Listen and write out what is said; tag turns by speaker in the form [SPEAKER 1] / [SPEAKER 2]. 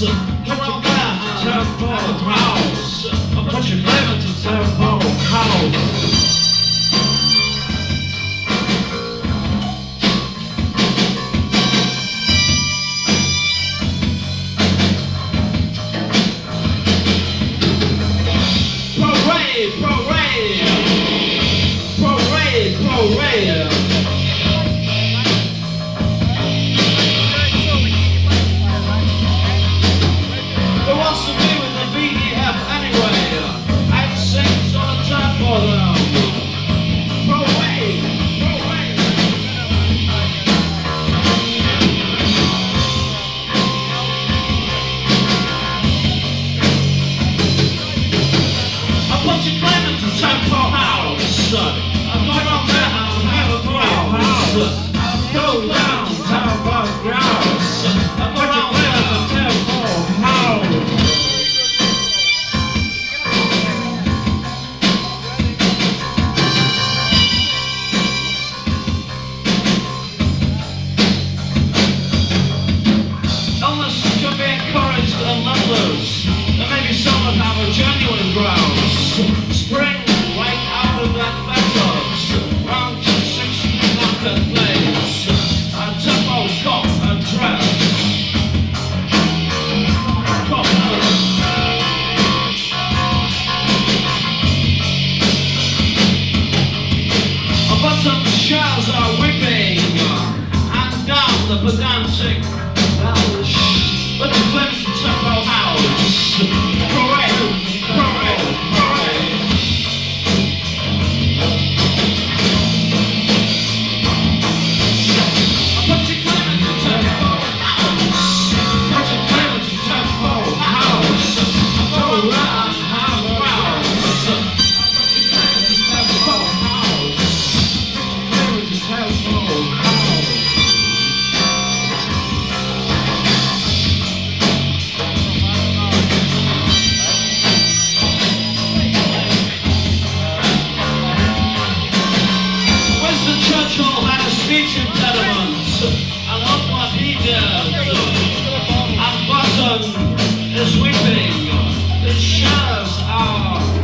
[SPEAKER 1] Come on down to Temple House. I'll put your flavor to Temple House. Parade, parade, parade, parade. Who wants to be with the BEF anyway? I'd sing on a time for them. Parade, parade. I'll put your claim into Temple House. I'm going on down to Temple House. I'll go down to Temple House. I'll put your claim into Temple House. Illness could be encouraged and lovers. And maybe some would have a genuine grouse. Spring right out of that fetters. Round to 60 marketplace. A tempo cop and dress. Cop a button shells are whipping. And down the pedantic bells. But the glimpse of Temple House. Parade, parade, parade. I put your claim into Temple House. Put your claim into Temple House. I go round, round, round. I put your claim into Temple House. Put your claim into Temple House. Churchill had a speech impediment, and look what he did. And Button is weeping. His shares are